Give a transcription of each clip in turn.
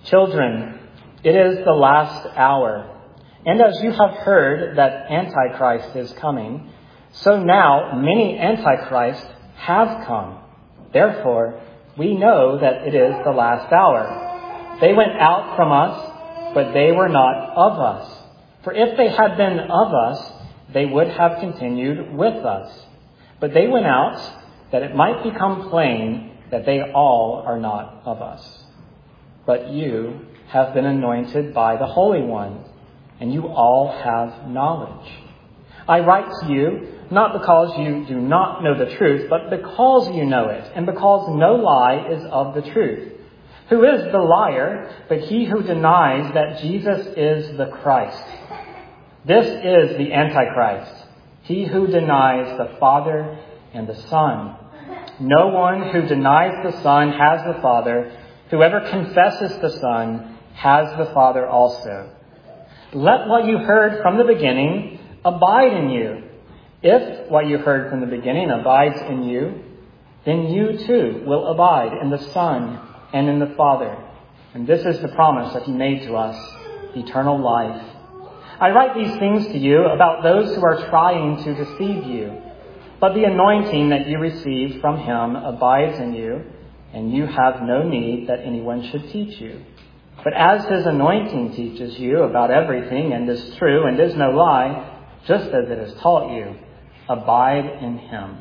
Children, it is the last hour. And as you have heard that Antichrist is coming, so now many Antichrists have come. Therefore, we know that it is the last hour. They went out from us, but they were not of us. For if they had been of us, they would have continued with us. But they went out, that it might become plain that they all are not of us. But you have been anointed by the Holy One, and you all have knowledge. I write to you, not because you do not know the truth, but because you know it, and because no lie is of the truth. Who is the liar, but he who denies that Jesus is the Christ? This is the Antichrist, he who denies the Father and the Son. No one who denies the Son has the Father. Whoever confesses the Son has the Father also. Let what you heard from the beginning abide in you. If what you heard from the beginning abides in you, then you too will abide in the Son and in the Father. And this is the promise that he made to us, eternal life. I write these things to you about those who are trying to deceive you. But the anointing that you receive from him abides in you, and you have no need that anyone should teach you. But as his anointing teaches you about everything and is true and is no lie, just as it has taught you, abide in him.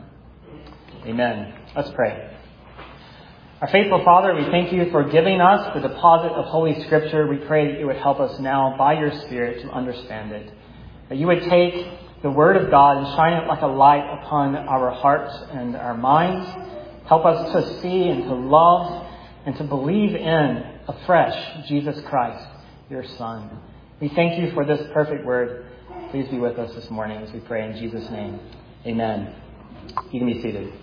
Amen. Let's pray. Our faithful Father, we thank you for giving us the deposit of Holy Scripture. We pray that you would help us now by your Spirit to understand it. That you would take the Word of God and shine it like a light upon our hearts and our minds. Help us to see and to love and to believe in afresh Jesus Christ, your Son. We thank you for this perfect Word. Please be with us this morning as we pray in Jesus' name. Amen. You can be seated.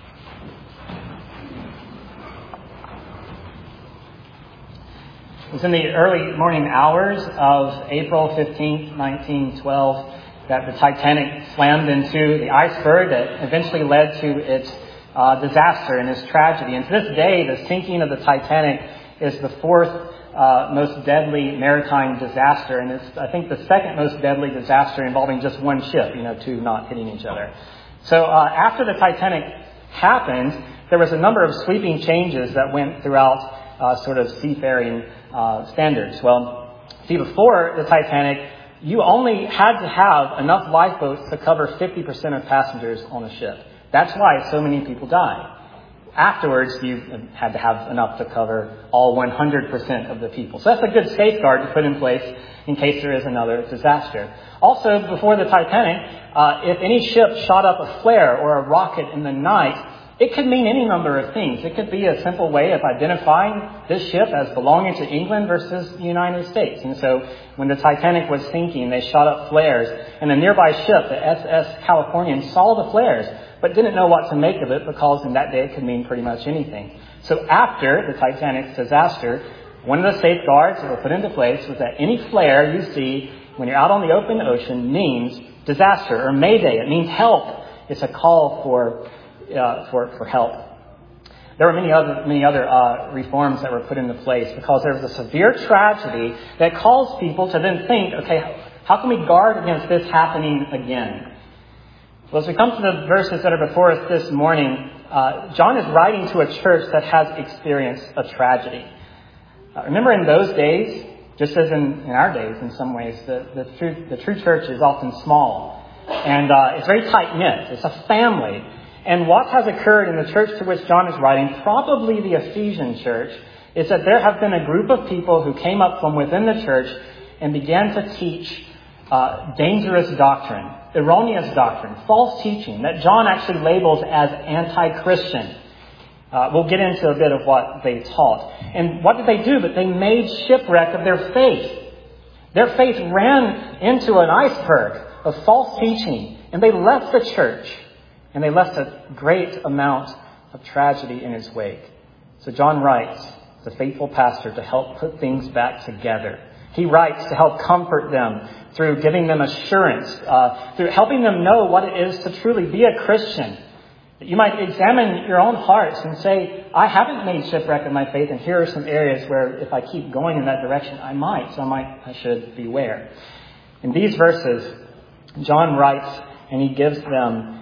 It was in the early morning hours of April 15th, 1912, that the Titanic slammed into the iceberg that eventually led to its disaster and its tragedy. And to this day, the sinking of the Titanic is the fourth most deadly maritime disaster. And it's, I think, the second most deadly disaster involving just one ship, two not hitting each other. So after the Titanic happened, there was a number of sweeping changes that went throughout sort of seafaring standards. Well, see, before the Titanic, you only had to have enough lifeboats to cover 50% of passengers on a ship. That's why so many people died. Afterwards, you had to have enough to cover all 100% of the people. So that's a good safeguard to put in place in case there is another disaster. Also, before the Titanic, if any ship shot up a flare or a rocket in the night, it could mean any number of things. It could be a simple way of identifying this ship as belonging to England versus the United States. And so when the Titanic was sinking, they shot up flares. And a nearby ship, the SS Californian, saw the flares, but didn't know what to make of it because in that day it could mean pretty much anything. So after the Titanic's disaster, one of the safeguards that were put into place was that any flare you see when you're out on the open ocean means disaster or mayday. It means help. It's a call for help. There were many other reforms that were put into place because there was a severe tragedy that caused people to then think, okay, how can we guard against this happening again? Well, as we come to the verses that are before us this morning, John is writing to a church that has experienced a tragedy. Remember in those days, just as in our days in some ways, the true church is often small. And it's very tight-knit. It's a family. And what has occurred in the church to which John is writing, probably the Ephesian church, is that there have been a group of people who came up from within the church and began to teach dangerous doctrine, erroneous doctrine, false teaching that John actually labels as anti-Christian. We'll get into a bit of what they taught. And what did they do? But they made shipwreck of their faith. Their faith ran into an iceberg of false teaching, and they left the church. And they left a great amount of tragedy in its wake. So John writes, the faithful pastor, to help put things back together. He writes to help comfort them through giving them assurance, through helping them know what it is to truly be a Christian. That you might examine your own hearts and say, I haven't made shipwreck of my faith, and here are some areas where if I keep going in that direction, I might. So I should beware. In these verses, John writes, and he gives them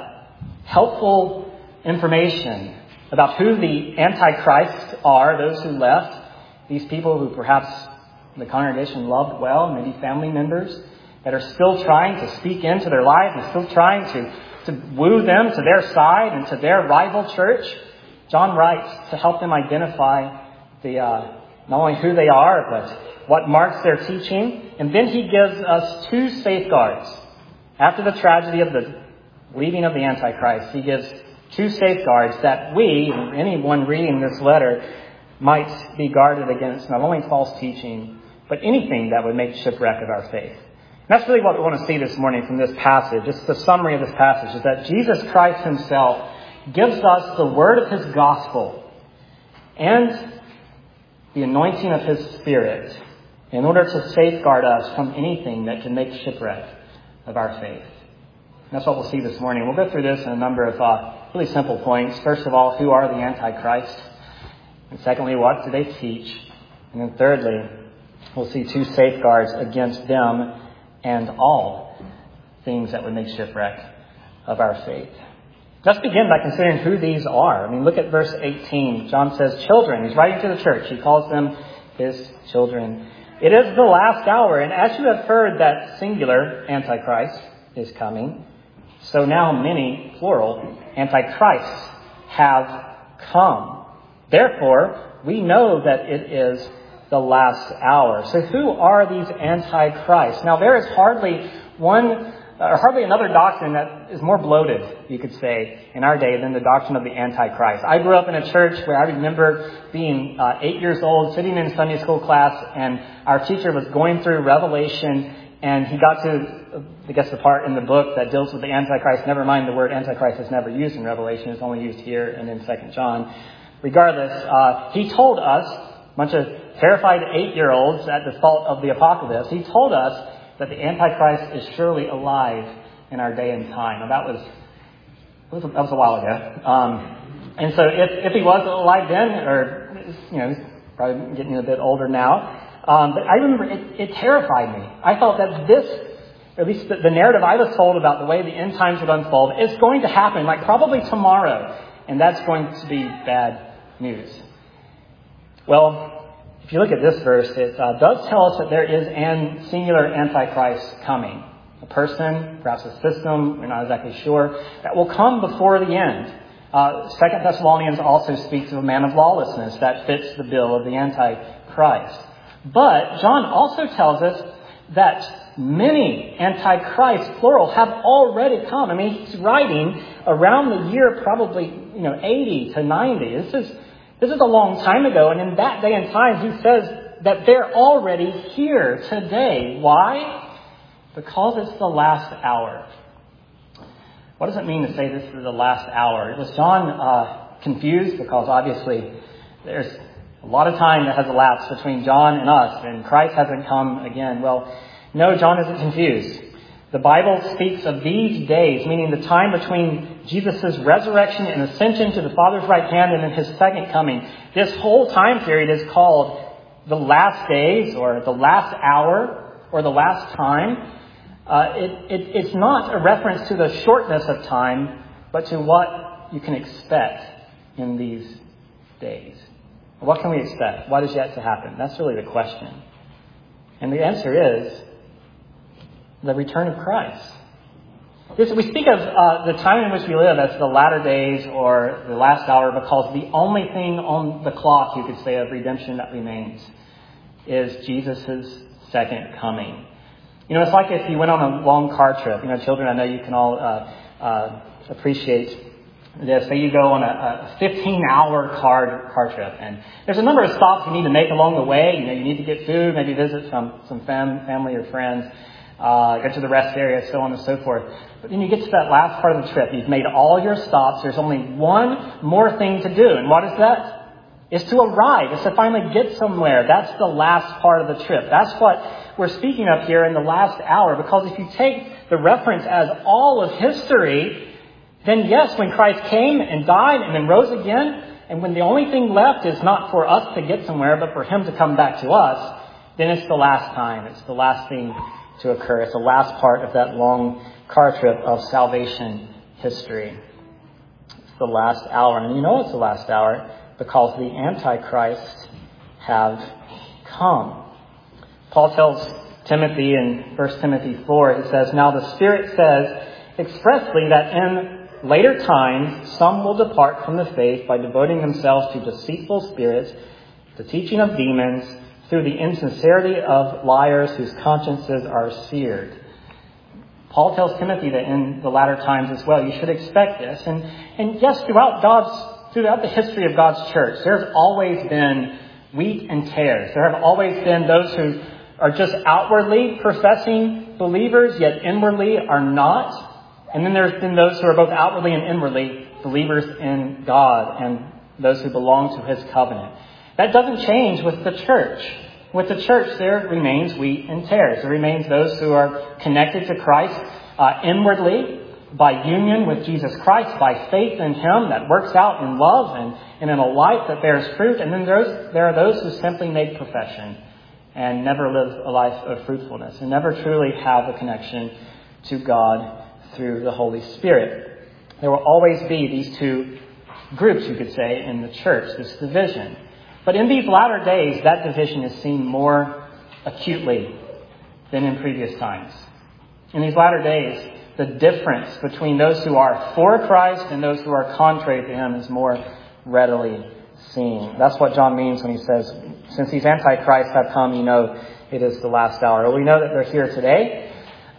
helpful information about who the Antichrists are, those who left, these people who perhaps the congregation loved well, maybe family members, that are still trying to speak into their lives and still trying to woo them to their side and to their rival church. John writes to help them identify not only who they are, but what marks their teaching. And then he gives us two safeguards. After the tragedy of the leaving of the Antichrist, he gives two safeguards that we, anyone reading this letter, might be guarded against not only false teaching, but anything that would make shipwreck of our faith. And that's really what we want to see this morning from this passage. Just the summary of this passage is that Jesus Christ himself gives us the word of his gospel and the anointing of his Spirit in order to safeguard us from anything that can make shipwreck of our faith. And that's what we'll see this morning. We'll go through this in a number of really simple points. First of all, who are the Antichrist? And secondly, what do they teach? And then thirdly, we'll see two safeguards against them and all things that would make shipwreck of our faith. Let's begin by considering who these are. Look at verse 18. John says, children. He's writing to the church. He calls them his children. It is the last hour, and as you have heard that singular Antichrist is coming, so now many, plural, Antichrists have come. Therefore, we know that it is the last hour. So who are these Antichrists? Now, there is hardly another doctrine that is more bloated, you could say, in our day than the doctrine of the Antichrist. I grew up in a church where I remember being 8 years old, sitting in Sunday school class, and our teacher was going through Revelation, and he got to, the part in the book that deals with the Antichrist. Never mind, the word Antichrist is never used in Revelation. It's only used here and in 2 John. Regardless, he told us, a bunch of terrified 8-year-olds at the thought of the apocalypse, he told us that the Antichrist is surely alive in our day and time. And that was a while ago. And so if he was alive then, or, he's probably getting a bit older now. But I remember it terrified me. I thought that this, or at least the narrative I was told about the way the end times would unfold, is going to happen, like probably tomorrow. And that's going to be bad news. Well, if you look at this verse, it does tell us that there is an singular Antichrist coming. A person, perhaps a system, we're not exactly sure, that will come before the end. 2 Thessalonians also speaks of a man of lawlessness that fits the bill of the Antichrist. But John also tells us that many Antichrists, plural, have already come. He's writing around the year probably 80 to 90. This is a long time ago, and in that day and time, he says that they're already here today. Why? Because it's the last hour. What does it mean to say this is the last hour? Was John confused? Because obviously there's a lot of time that has elapsed between John and us, and Christ hasn't come again. Well, no, John isn't confused. The Bible speaks of these days, meaning the time between Jesus' resurrection and ascension to the Father's right hand and then his second coming. This whole time period is called the last days, or the last hour, or the last time. It's not a reference to the shortness of time, but to what you can expect in these days. What can we expect? What is yet to happen? That's really the question. And the answer is the return of Christ. We speak of the time in which we live as the latter days or the last hour because the only thing on the clock, you could say, of redemption that remains is Jesus' second coming. It's like if you went on a long car trip. Children, I know you can all appreciate this. Say you go on a 15-hour car trip, and there's a number of stops you need to make along the way. You need to get food, maybe visit some family or friends. Go to the rest area, so on and so forth. But then you get to that last part of the trip. You've made all your stops. There's only one more thing to do. And what is that? It's to arrive. It's to finally get somewhere. That's the last part of the trip. That's what we're speaking of here in the last hour. Because if you take the reference as all of history, then yes, when Christ came and died and then rose again, and when the only thing left is not for us to get somewhere, but for him to come back to us, then it's the last time. It's the last thing to occur. It's the last part of that long car trip of salvation history. It's the last hour. And you know it's the last hour because the Antichrist have come. Paul tells Timothy in 1 Timothy 4, he says, "Now the Spirit says expressly that in later times some will depart from the faith by devoting themselves to deceitful spirits, the teaching of demons, through the insincerity of liars whose consciences are seared." Paul tells Timothy that in the latter times as well, you should expect this. And yes, throughout the history of God's church, there's always been wheat and tares. There have always been those who are just outwardly professing believers, yet inwardly are not. And then there's been those who are both outwardly and inwardly believers in God and those who belong to his covenant. That doesn't change with the church. With the church, there remains wheat and tares. There remains those who are connected to Christ inwardly by union with Jesus Christ, by faith in him that works out in love and in a life that bears fruit. And then there are those who simply make profession and never live a life of fruitfulness and never truly have a connection to God through the Holy Spirit. There will always be these two groups, you could say, in the church, this division. But in these latter days, that division is seen more acutely than in previous times. In these latter days, the difference between those who are for Christ and those who are contrary to him is more readily seen. That's what John means when he says, since these antichrists have come, you know it is the last hour. Well, we know that they're here today.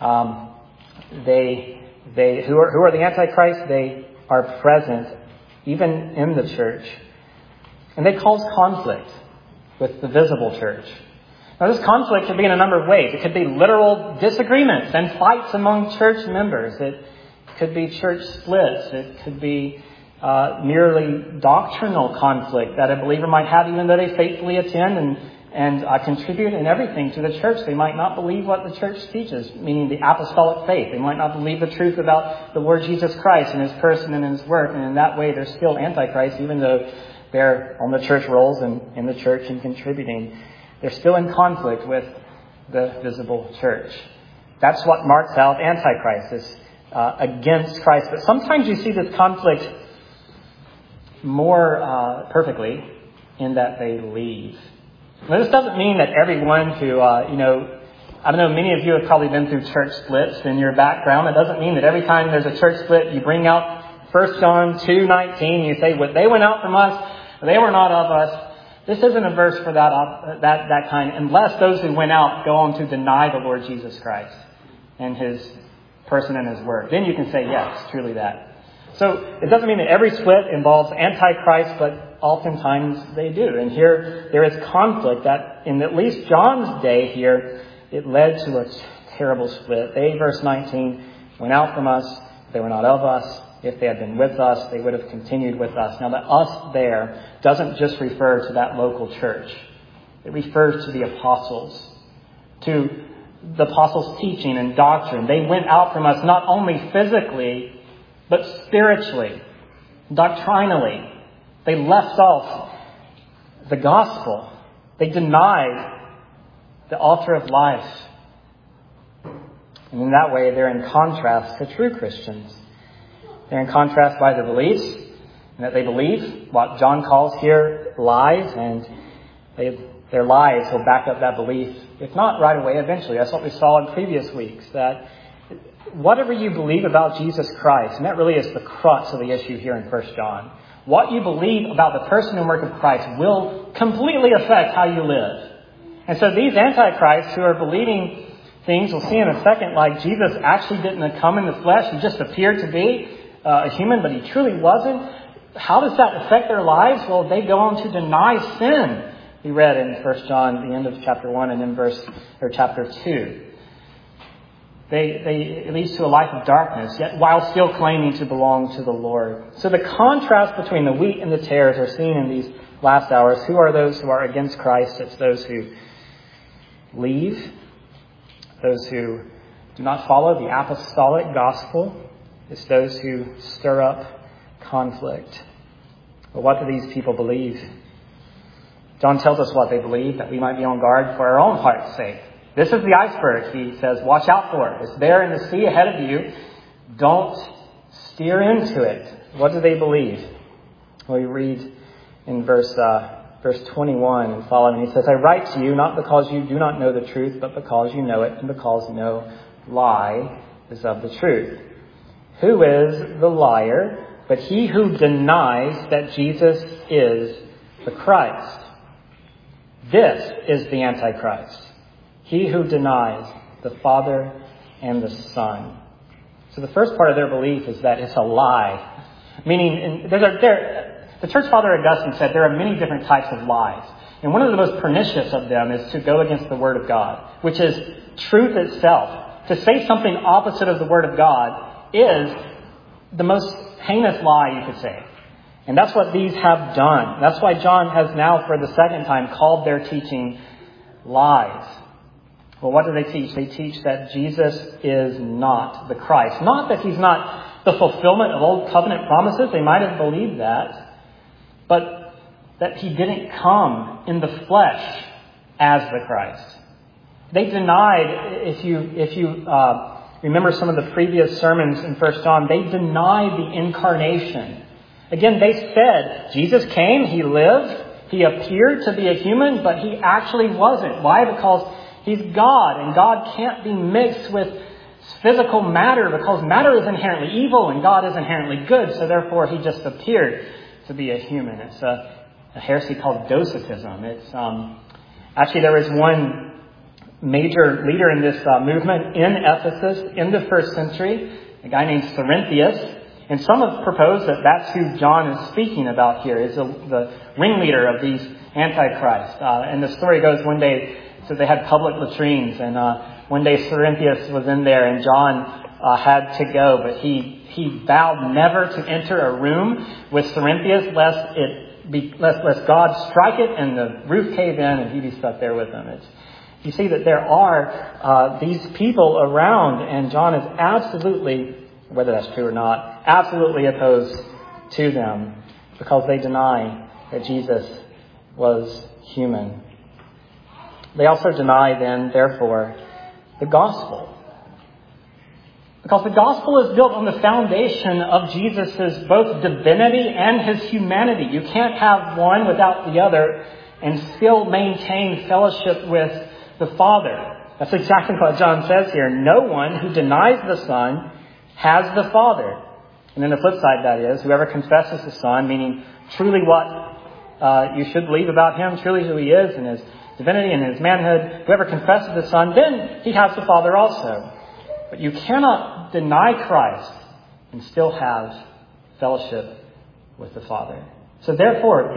Who are the antichrists? They are present even in the church. And they cause conflict with the visible church. Now, this conflict could be in a number of ways. It could be literal disagreements and fights among church members. It could be church splits. It could be merely doctrinal conflict that a believer might have even though they faithfully attend and contribute in everything to the church. They might not believe what the church teaches, meaning the apostolic faith. They might not believe the truth about the Lord Jesus Christ and his person and his work. And in that way, they're still antichrists, even though they're on the church rolls and in the church and contributing. They're still in conflict with the visible church. That's what marks out Antichrist, is against Christ. But sometimes you see this conflict more perfectly in that they leave. Now, this doesn't mean that everyone who, I don't know, many of you have probably been through church splits in your background. It doesn't mean that every time there's a church split, you bring out 1 John 2:19, you say, "What they went out from us, they were not of us." This isn't a verse for that kind, unless those who went out go on to deny the Lord Jesus Christ and his person and his work. Then you can say, yes, truly that. So it doesn't mean that every split involves Antichrist, but oftentimes they do. And here there is conflict that in at least John's day here, it led to a terrible split. They, verse 19, went out from us. They were not of us. If they had been with us, they would have continued with us. Now, the us there doesn't just refer to that local church. It refers to the apostles, to the apostles' teaching and doctrine. They went out from us not only physically, but spiritually, doctrinally. They left off the gospel. They denied the altar of life. And in that way, they're in contrast to true Christians. They're in contrast by their beliefs, and that they believe what John calls here lies, and their lives will back up that belief, if not right away, eventually. That's what we saw in previous weeks, that whatever you believe about Jesus Christ, and that really is the crux of the issue here in 1 John, what you believe about the person and work of Christ will completely affect how you live. And so these antichrists who are believing things, we'll see in a second, like Jesus actually didn't come in the flesh, he just appeared to be a human, but he truly wasn't. How does that affect their lives? Well, they go on to deny sin. We read in 1 John, the end of chapter 1 and in chapter 2. It leads to a life of darkness, yet while still claiming to belong to the Lord. So the contrast between the wheat and the tares are seen in these last hours. Who are those who are against Christ? It's those who leave, those who do not follow the apostolic gospel, It's those who stir up conflict. But what do these people believe? John tells us what they believe, that we might be on guard for our own heart's sake. This is the iceberg, he says, watch out for it. It's there in the sea ahead of you. Don't steer into it. What do they believe? Well, we read in verse 21 and following. He says, I write to you not because you do not know the truth, but because you know it, and because no lie is of the truth. Who is the liar but he who denies that Jesus is the Christ? This is the Antichrist. He who denies the Father and the Son. So the first part of their belief is that it's a lie. Meaning, the Church Father Augustine said there are many different types of lies. And one of the most pernicious of them is to go against the Word of God, which is truth itself. To say something opposite of the Word of God is the most heinous lie you could say. And that's what these have done. That's why John has now, for the second time, called their teaching lies. Well, what do they teach? They teach that Jesus is not the Christ. Not that he's not the fulfillment of old covenant promises. They might have believed that. But that he didn't come in the flesh as the Christ. They denied, if you remember some of the previous sermons in 1 John, they denied the incarnation. Again, they said Jesus came, he lived, he appeared to be a human, but he actually wasn't. Why? Because he's God, and God can't be mixed with physical matter, because matter is inherently evil and God is inherently good, so therefore he just appeared to be a human. It's a heresy called Docetism. It's actually there was one major leader in this movement in Ephesus in the first century, a guy named Cerinthius. And some have proposed that that's who John is speaking about here, is the ringleader of these antichrists. And the story goes one day, so they had public latrines, and one day Cerinthius was in there, and John had to go, but he vowed never to enter a room with Cerinthius lest God strike it and the roof cave in and he'd be stuck there with them. You see that there are these people around, and John is absolutely, whether that's true or not, absolutely opposed to them because they deny that Jesus was human. They also deny then, therefore, the gospel. Because the gospel is built on the foundation of Jesus' both divinity and his humanity. You can't have one without the other and still maintain fellowship with the Father. That's exactly what John says here. No one who denies the Son has the Father. And then the flip side, that is, whoever confesses the Son, meaning truly what you should believe about him, truly who he is and his divinity and his manhood, whoever confesses the Son, then he has the Father also. But you cannot deny Christ and still have fellowship with the Father. So therefore,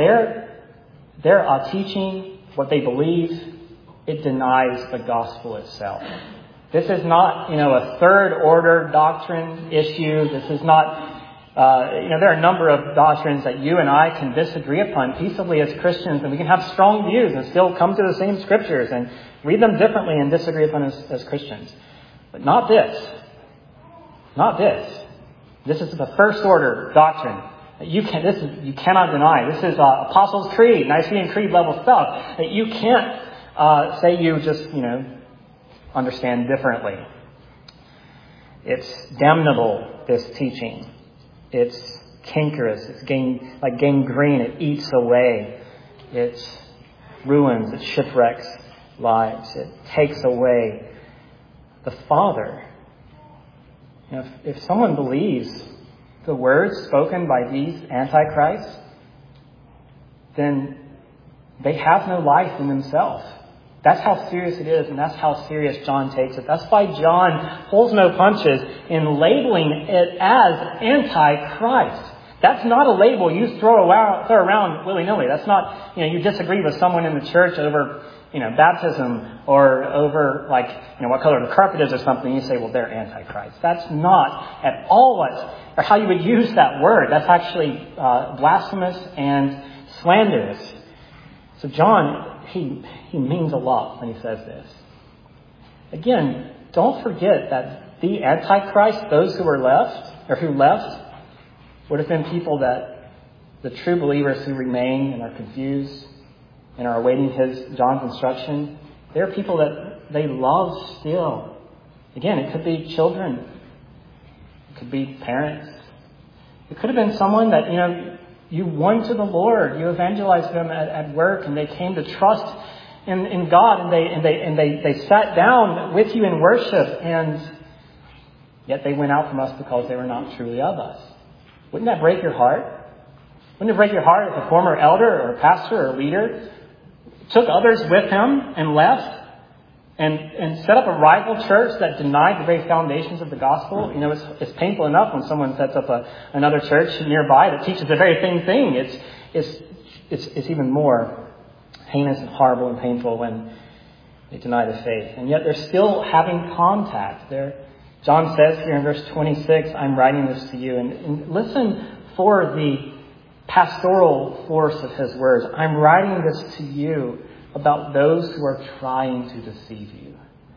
their teaching, what they believe, it denies the gospel itself. This is not, a third order doctrine issue. This is not, there are a number of doctrines that you and I can disagree upon peaceably as Christians, and we can have strong views and still come to the same scriptures and read them differently and disagree upon as Christians. But not this. Not this. This is the first order doctrine that you cannot deny. This is Apostles' Creed, Nicene Creed level stuff that you can't say you just, understand differently. It's damnable, this teaching. It's cankerous. It's like gangrene. It eats away. It ruins. It shipwrecks lives. It takes away the Father. If someone believes the words spoken by these antichrists, then they have no life in themselves. That's how serious it is, and that's how serious John takes it. That's why John pulls no punches in labeling it as antichrist. That's not a label you throw around willy-nilly. That's not, you disagree with someone in the church over, baptism or over, what color the carpet is or something. You say, well, they're antichrist. That's not at all or how you would use that word. That's actually blasphemous and slanderous. So John, he means a lot when he says this. Again, don't forget that the Antichrist, those who were left, or who left, would have been people that the true believers who remain and are confused and are awaiting John's instruction, they're people that they love still. Again, it could be children. It could be parents. It could have been someone that, you won to the Lord. You evangelized them at work, and they came to trust in God, and they sat down with you in worship, and yet they went out from us because they were not truly of us. Wouldn't that break your heart? Wouldn't it break your heart if a former elder or pastor or leader took others with him and left and set up a rival church that denied the very foundations of the gospel? It's painful enough when someone sets up another church nearby that teaches the very same thing. It's even more heinous and horrible and painful when they deny the faith. And yet they're still having contact. John says here in verse 26, I'm writing this to you. And listen for the pastoral force of his words. I'm writing this to you about those who are trying to deceive you.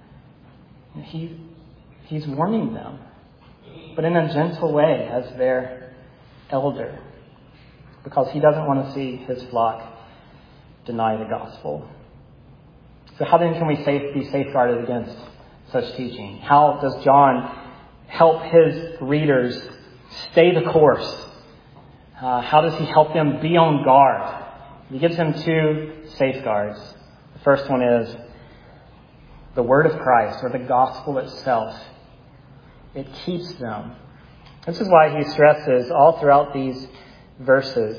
He's warning them, but in a gentle way as their elder, because he doesn't want to see his flock deny the gospel. So how then can we be safeguarded against such teaching? How does John help his readers stay the course? How does he help them be on guard? He gives them two safeguards. The first one is the word of Christ, or the gospel itself. It keeps them. This is why he stresses all throughout these verses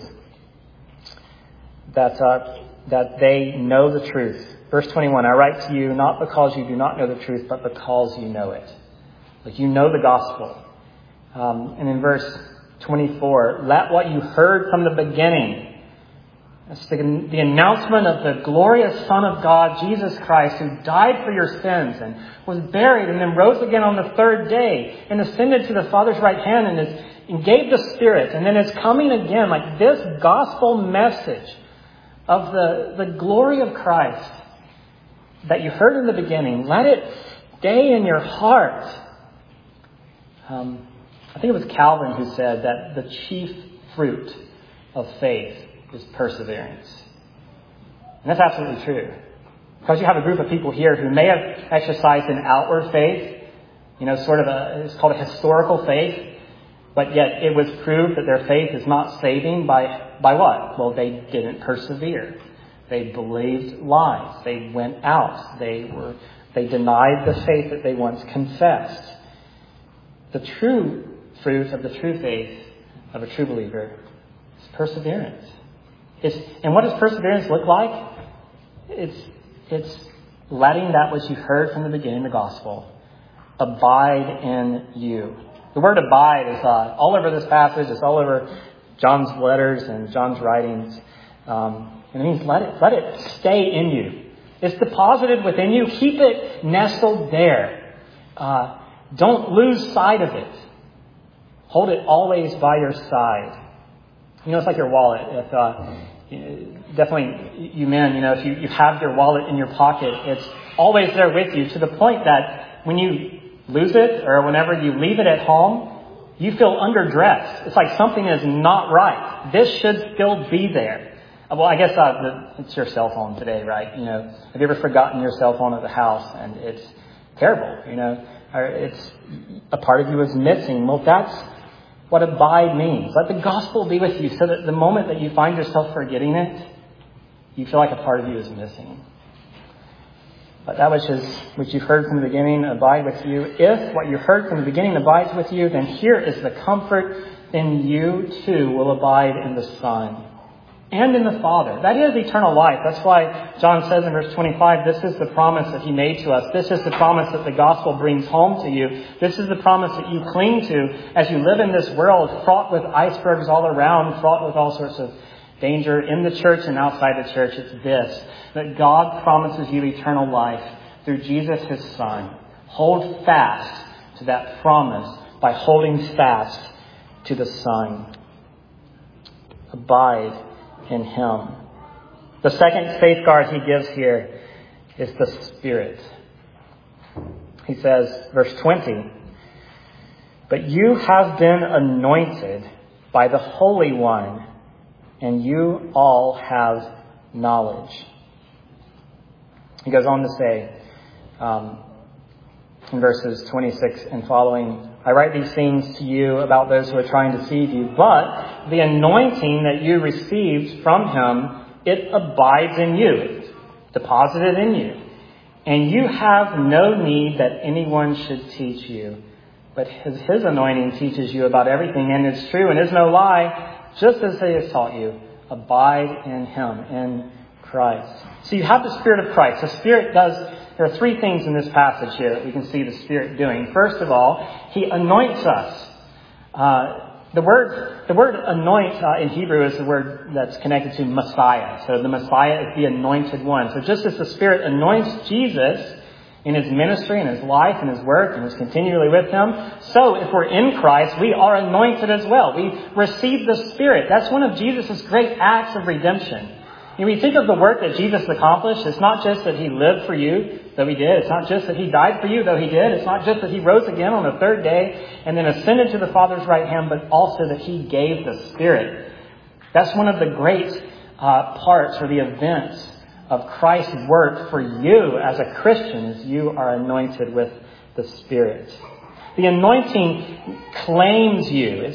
that they know the truth. Verse 21, I write to you not because you do not know the truth, but because you know it. Like you know the gospel. And in verse 24, let what you heard from the beginning. That's the announcement of the glorious Son of God, Jesus Christ, who died for your sins and was buried and then rose again on the third day and ascended to the Father's right hand and gave the Spirit and then is coming again. Like this gospel message of the glory of Christ that you heard in the beginning, let it stay in your heart. I think it was Calvin who said that the chief fruit of faith is perseverance. And that's absolutely true. Because you have a group of people here who may have exercised an outward faith, it's called a historical faith, but yet it was proved that their faith is not saving by what? Well, they didn't persevere. They believed lies. They went out. They denied the faith that they once confessed. The true fruit of the true faith of a true believer is perseverance. And what does perseverance look like? It's letting that which you heard from the beginning, the gospel, abide in you. The word abide is all over this passage. It's all over John's letters and John's writings. And it means let it stay in you. It's deposited within you. Keep it nestled there. Don't lose sight of it. Hold it always by your side. It's like your wallet. If definitely you men, if you have your wallet in your pocket, it's always there with you to the point that when you lose it or whenever you leave it at home, you feel underdressed. It's like something is not right. This should still be there. Well, I guess it's your cell phone today, right? Have you ever forgotten your cell phone at the house and it's terrible, or it's a part of you is missing? Well, that's what abide means. Let the gospel be with you so that the moment that you find yourself forgetting it, you feel like a part of you is missing. But that which you've heard from the beginning abide with you. If what you heard from the beginning abides with you, then here is the comfort. Then you too will abide in the Son and in the Father. That is eternal life. That's why John says in verse 25, this is the promise that he made to us. This is the promise that the gospel brings home to you. This is the promise that you cling to as you live in this world fraught with icebergs all around, fraught with all sorts of danger in the church and outside the church. It's this, that God promises you eternal life through Jesus, his Son. Hold fast to that promise by holding fast to the Son. Abide in him. The second safeguard he gives here is the Spirit. He says, verse 20, But you have been anointed by the Holy One, and you all have knowledge. He goes on to say, in verses 26 and following, I write these things to you about those who are trying to deceive you, but the anointing that you received from him, it abides in you. It's deposited in you. And you have no need that anyone should teach you. But his anointing teaches you about everything, and it's true and is no lie, just as he has taught you. Abide in him, in Christ. So you have the Spirit of Christ. The Spirit there are three things in this passage here that we can see the Spirit doing. First of all, he anoints us. The word anoint in Hebrew is the word that's connected to Messiah. So the Messiah is the anointed one. So just as the Spirit anoints Jesus in his ministry and his life and his work and is continually with him, so if we're in Christ, we are anointed as well. We receive the Spirit. That's one of Jesus' great acts of redemption. When we think of the work that Jesus accomplished, it's not just that he lived for you, though he did. It's not just that he died for you, though he did. It's not just that he rose again on the third day and then ascended to the Father's right hand, but also that he gave the Spirit. That's one of the great parts or the events of Christ's work for you as a Christian, is you are anointed with the Spirit. The anointing claims you.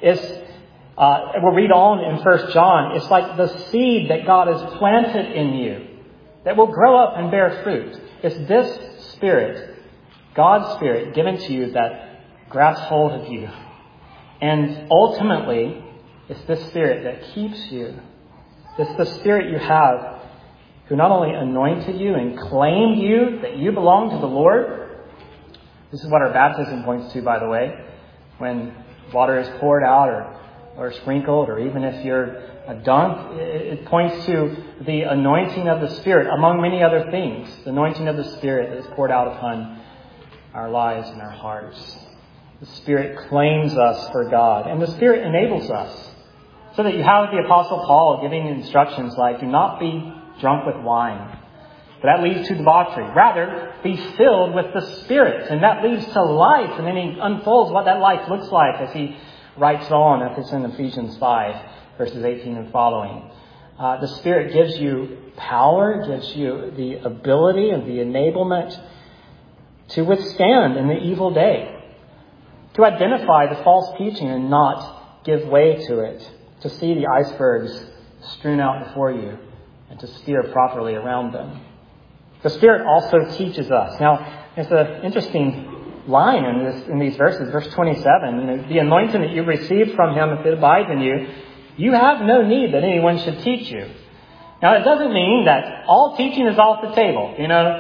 We'll read on in 1 John. It's like the seed that God has planted in you that will grow up and bear fruit. It's this Spirit, God's Spirit, given to you that grabs hold of you. And ultimately, it's this Spirit that keeps you. It's the Spirit you have who not only anointed you and claimed you that you belong to the Lord. This is what our baptism points to, by the way. When water is poured out or sprinkled, or even if you're dunked, it points to the anointing of the Spirit, among many other things. The anointing of the Spirit that is poured out upon our lives and our hearts. The Spirit claims us for God, and the Spirit enables us. So that you have the Apostle Paul giving instructions like, do not be drunk with wine, but that leads to debauchery. Rather, be filled with the Spirit, and that leads to life. And then he unfolds what that life looks like as he writes on, if it's in Ephesians 5, verses 18 and following. The Spirit gives you power, gives you the ability and the enablement to withstand in the evil day, to identify the false teaching and not give way to it, to see the icebergs strewn out before you, and to steer properly around them. The Spirit also teaches us. Now, there's an interesting line in these verses. Verse 27, the anointing that you received from him, if it abides in you, you have no need that anyone should teach you. Now, it doesn't mean that all teaching is off the table.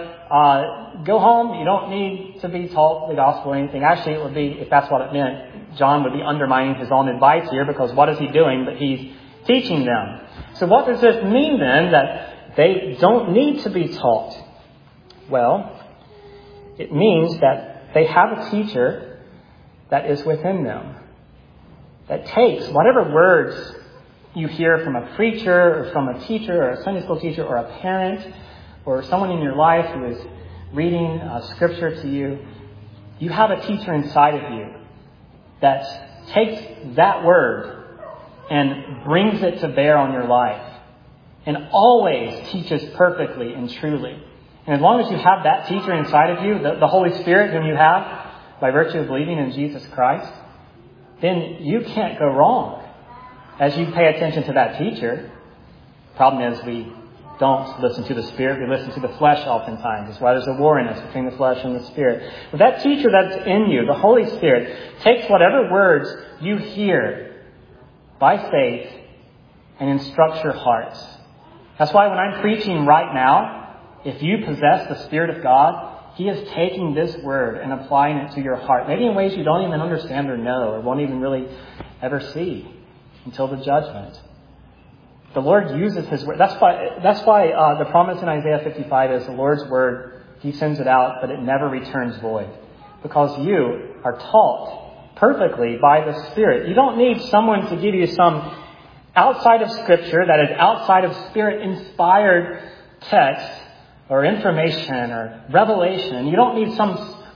Go home. You don't need to be taught the gospel or anything. Actually, it would be, if that's what it meant, John would be undermining his own advice here, because what is he doing? But he's teaching them. So what does this mean then, that they don't need to be taught? Well, it means that they have a teacher that is within them, that takes whatever words you hear from a preacher or from a teacher or a Sunday school teacher or a parent or someone in your life who is reading scripture to you. You have a teacher inside of you that takes that word and brings it to bear on your life, and always teaches perfectly and truly. And as long as you have that teacher inside of you, the Holy Spirit whom you have by virtue of believing in Jesus Christ, then you can't go wrong as you pay attention to that teacher. The problem is we don't listen to the Spirit, we listen to the flesh oftentimes. That's why there's a war in us between the flesh and the Spirit. But that teacher that's in you, the Holy Spirit, takes whatever words you hear by faith and instructs your hearts. That's why when I'm preaching right now, if you possess the Spirit of God, he is taking this word and applying it to your heart, maybe in ways you don't even understand or know or won't even really ever see until the judgment. The Lord uses his word. That's why the promise in Isaiah 55 is the Lord's word. He sends it out, but it never returns void, because you are taught perfectly by the Spirit. You don't need someone to give you some outside of Scripture, that is outside of Spirit-inspired text or information or revelation. You don't need some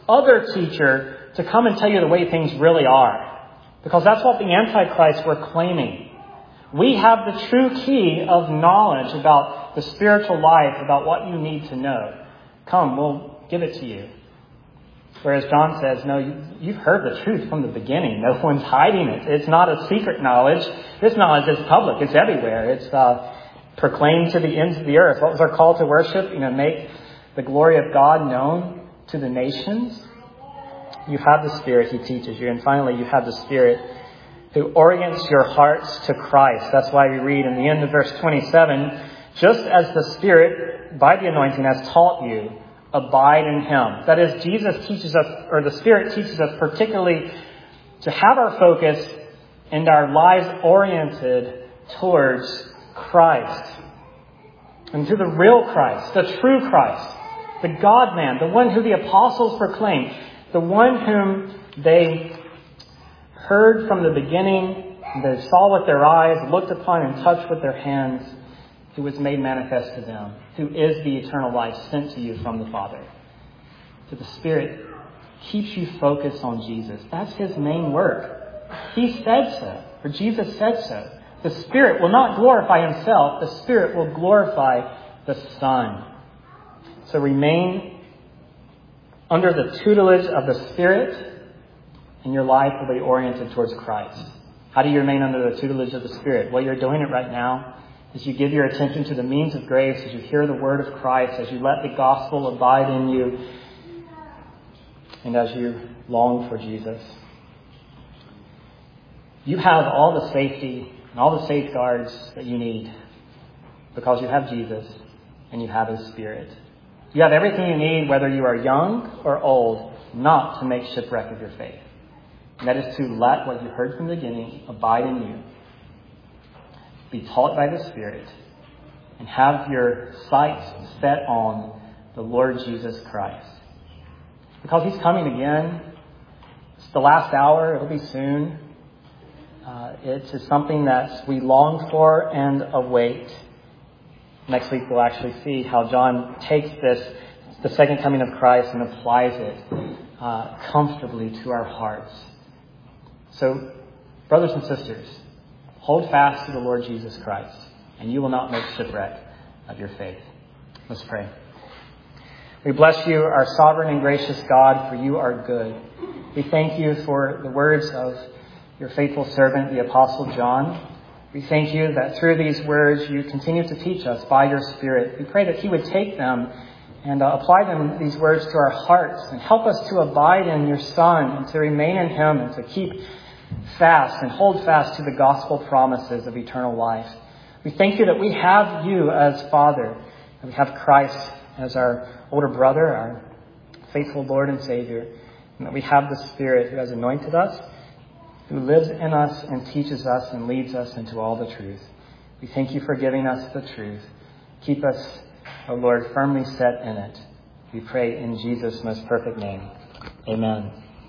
other teacher to come and tell you the way things really are. Because that's what the Antichrist were claiming. We have the true key of knowledge about the spiritual life, about what you need to know. Come, we'll give it to you. Whereas John says, no, you've heard the truth from the beginning. No one's hiding it. It's not a secret knowledge. This knowledge is public. It's everywhere. It's proclaimed to the ends of the earth. What was our call to worship? Make the glory of God known to the nations. You have the Spirit, He teaches you. And finally, you have the Spirit who orients your hearts to Christ. That's why we read in the end of verse 27, just as the Spirit, by the anointing, has taught you, abide in Him. That is, Jesus teaches us, or the Spirit teaches us particularly to have our focus and our lives oriented towards Christ. And to the real Christ, the true Christ, the God-man, the one who the apostles proclaimed, the one whom they heard from the beginning, they saw with their eyes, looked upon and touched with their hands, who was made manifest to them, who is the eternal life sent to you from the Father. So the Spirit keeps you focused on Jesus. That's His main work. He said so, or Jesus said so. The Spirit will not glorify Himself. The Spirit will glorify the Son. So remain under the tutelage of the Spirit, and your life will be oriented towards Christ. How do you remain under the tutelage of the Spirit? Well, you're doing it right now. As you give your attention to the means of grace, as you hear the word of Christ, as you let the gospel abide in you, and as you long for Jesus. You have all the safety and all the safeguards that you need because you have Jesus and you have His Spirit. You have everything you need, whether you are young or old, not to make shipwreck of your faith. And that is to let what you heard from the beginning abide in you. Be taught by the Spirit, and have your sights set on the Lord Jesus Christ. Because He's coming again. It's the last hour. It'll be soon. It is something that we long for and await. Next week we'll actually see how John takes this, the second coming of Christ, and applies it comfortably to our hearts. So, brothers and sisters, hold fast to the Lord Jesus Christ, and you will not make shipwreck of your faith. Let's pray. We bless you, our sovereign and gracious God, for you are good. We thank you for the words of your faithful servant, the Apostle John. We thank you that through these words you continue to teach us by your Spirit. We pray that He would take them and apply these words to our hearts and help us to abide in your Son and to remain in Him and to keep fast and hold fast to the gospel promises of eternal life. We thank you that we have you as Father, and we have Christ as our older brother, our faithful Lord and Savior, and that we have the Spirit who has anointed us, who lives in us and teaches us and leads us into all the truth. We thank you for giving us the truth. Keep us, O Lord, firmly set in it. We pray in Jesus' most perfect name. Amen.